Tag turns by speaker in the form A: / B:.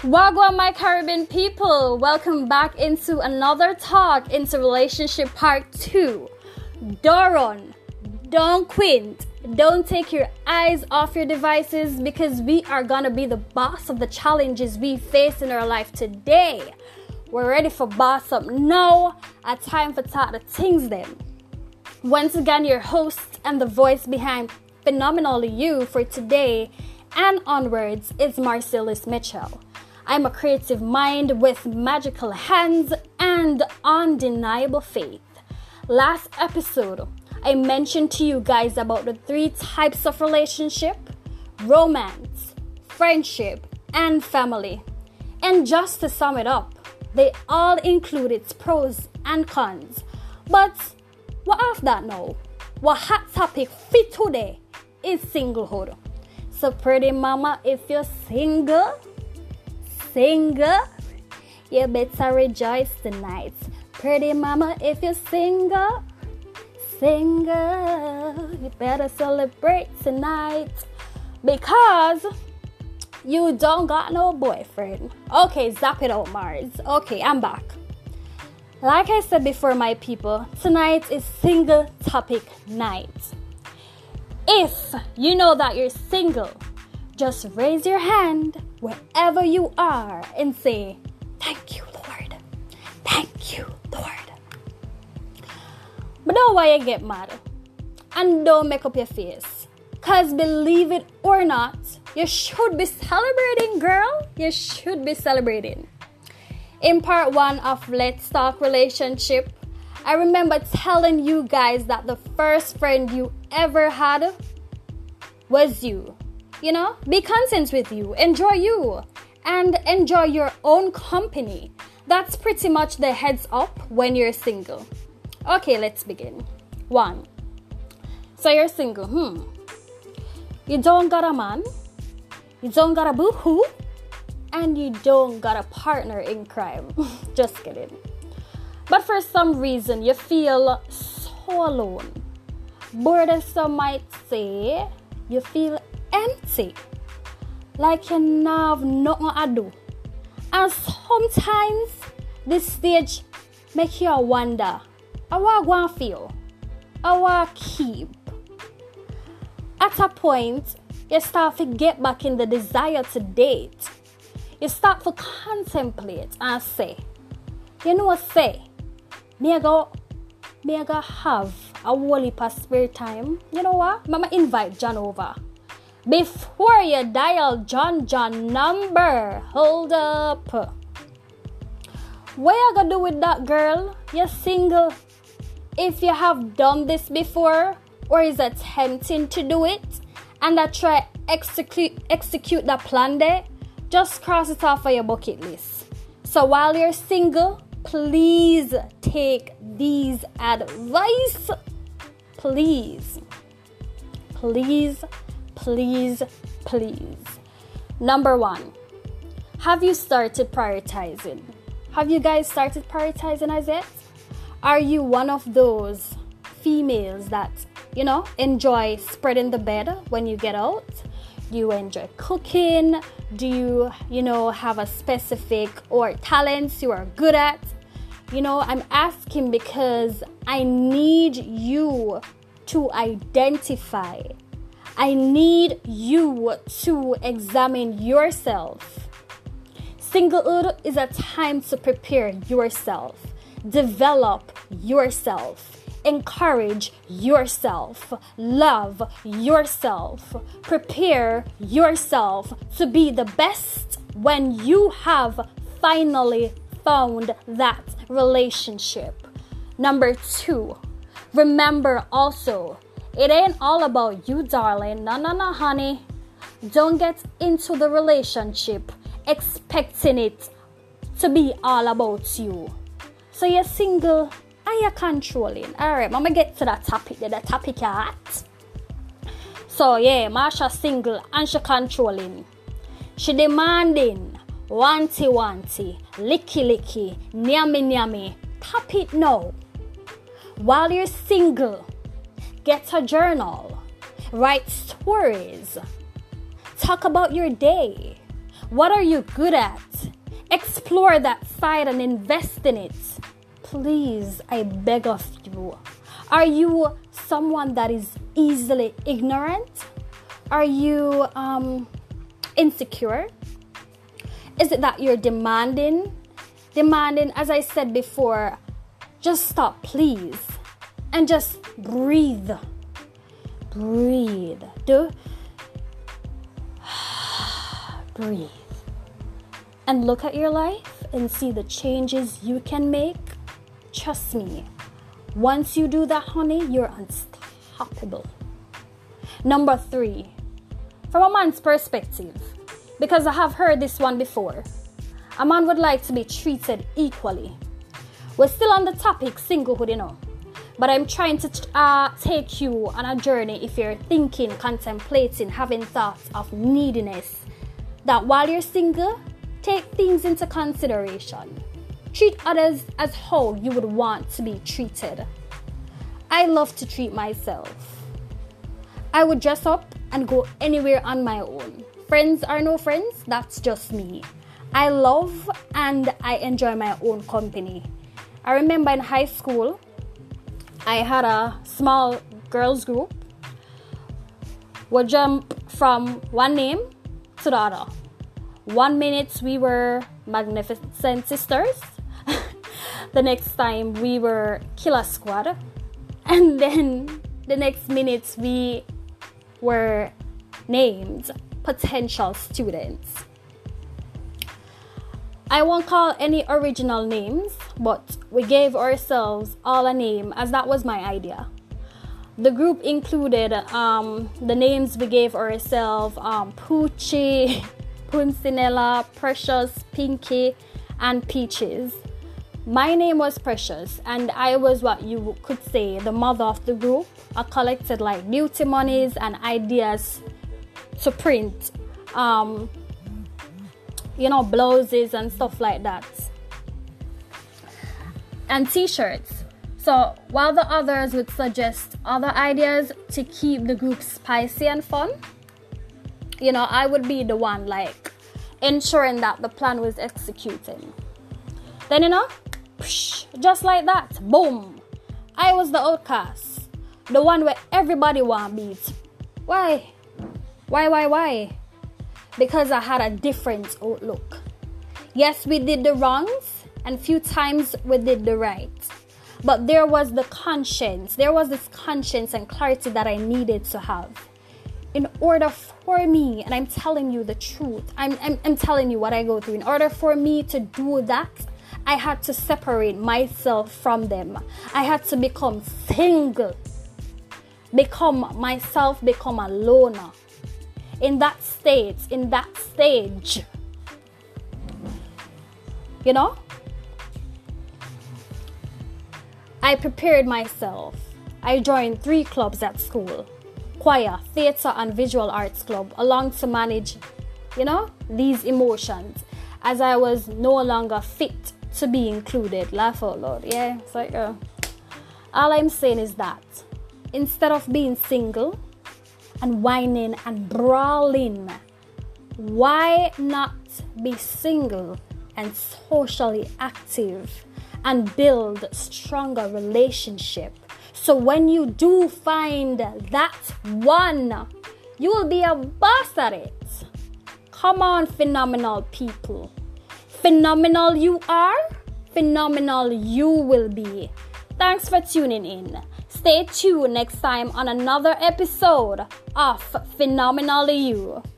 A: Wagwan, my Caribbean people, welcome back into another talk into relationship part 2. Doron, don't quit. Don't take your eyes off your devices because we are gonna be the boss of the challenges we face in our life today. We're ready for boss up now. A time for talk the things then. Once again, your host and the voice behind Phenomenal You for today and onwards is Marcellus Mitchell. I'm a creative mind with magical hands and undeniable faith. Last episode, I mentioned to you guys about the 3 types of relationship: romance, friendship, and family. And just to sum it up, they all include its pros and cons. But what of that now? What hot topic for today is singlehood. So pretty mama, if you're single, you better rejoice tonight. Pretty mama, if you're single, you better celebrate tonight because you don't got no boyfriend. Okay, zap it out, Mars. Okay, I'm back. Like I said before, my people, tonight is single topic night. If you know that you're single, just raise your hand wherever you are and say, "Thank you, Lord. Thank you, Lord." But don't why you get mad. And don't make up your face. Because believe it or not, you should be celebrating, girl. You should be celebrating. In part 1 of Let's Talk Relationship, I remember telling you guys that the first friend you ever had was you. You know, be content with you, enjoy you, and enjoy your own company. That's pretty much the heads up when you're single. Okay, let's begin. 1. So you're single. You don't got a man, you don't got a boo-hoo, and you don't got a partner in crime. Just kidding. But for some reason, you feel so alone. Bored, as some might say, you feel empty, like you have nothing to do. And sometimes this stage make you wonder, how I want to feel, how I keep. At a point, you start to get back in the desire to date. You start to contemplate and say, you know what, me I go have a whole heap of spare time. You know what? Mama invite John over. Before you dial John number, hold up. What you gonna do with that, girl? You're single. If you have done this before or is attempting to do it and that try execute that plan there, just cross it off of your bucket list. So while you're single, please take these advice. Please. Number 1, have you started prioritizing? Have you guys started prioritizing as yet? Are you one of those females that, enjoy spreading the bed when you get out? Do you enjoy cooking? Do you, have a specific or talents you are good at? I'm asking because I need you to identify. I need you to examine yourself. Singlehood is a time to prepare yourself, develop yourself, encourage yourself, love yourself, prepare yourself to be the best when you have finally found that relationship. Number 2, remember also, it ain't all about you, darling. No, honey. Don't get into the relationship expecting it to be all about you. So you're single and you're controlling. Alright, I'm gonna get to that topic there, the topic you're at. So yeah, Marsha single and she controlling. She demanding, wanty, licky, nyami. Tap it now. While you're single, get a journal, write stories, talk about your day. What are you good at? Explore that side and invest in it. Please, I beg of you. Are you someone that is easily ignorant? Are you insecure? Is it that you're demanding? As I said before, just stop, please. And just breathe. Breathe. Breathe. And look at your life and see the changes you can make. Trust me. Once you do that, honey, you're unstoppable. Number 3, from a man's perspective, because I have heard this one before, a man would like to be treated equally. We're still on the topic singlehood, but I'm trying to take you on a journey if you're thinking, contemplating, having thoughts of neediness, that while you're single, take things into consideration. Treat others as how you would want to be treated. I love to treat myself. I would dress up and go anywhere on my own. Friends are no friends, that's just me. I love and I enjoy my own company. I remember in high school, I had a small girls group. We jump from one name to the other. 1 minute we were Magnificent Sisters. The next time we were Killer Squad. And then the next minute we were named Potential Students. I won't call any original names, but we gave ourselves all a name as that was my idea. The group included the names we gave ourselves, Poochie, Puncinella, Precious, Pinky, and Peaches. My name was Precious, and I was what you could say the mother of the group. I collected like beauty monies and ideas to print, blouses and stuff like that, and t-shirts. So while the others would suggest other ideas to keep the group spicy and fun, I would be the one like ensuring that the plan was executing. Then just like that, boom, I was the outcast, the one where everybody want beat. Why? Because I had a different outlook. Yes, we did the wrongs, and few times we did the right. But there was this conscience and clarity that I needed to have. In order for me, and I'm telling you the truth, I'm telling you what I go through. In order for me to do that, I had to separate myself from them. I had to become single, become myself, become a loner. In that stage, I prepared myself. I joined 3 clubs at school: choir, theater, and visual arts club, along to manage, these emotions, as I was no longer fit to be included. Laugh out loud. Yeah, it's like, all I'm saying is that instead of being single and whining and brawling, why not be single and socially active and build stronger relationship? So when you do find that one, you will be a boss at it. Come on, phenomenal people. Phenomenal you are, phenomenal you will be. Thanks for tuning in. Stay tuned next time on another episode of Phenomenal You.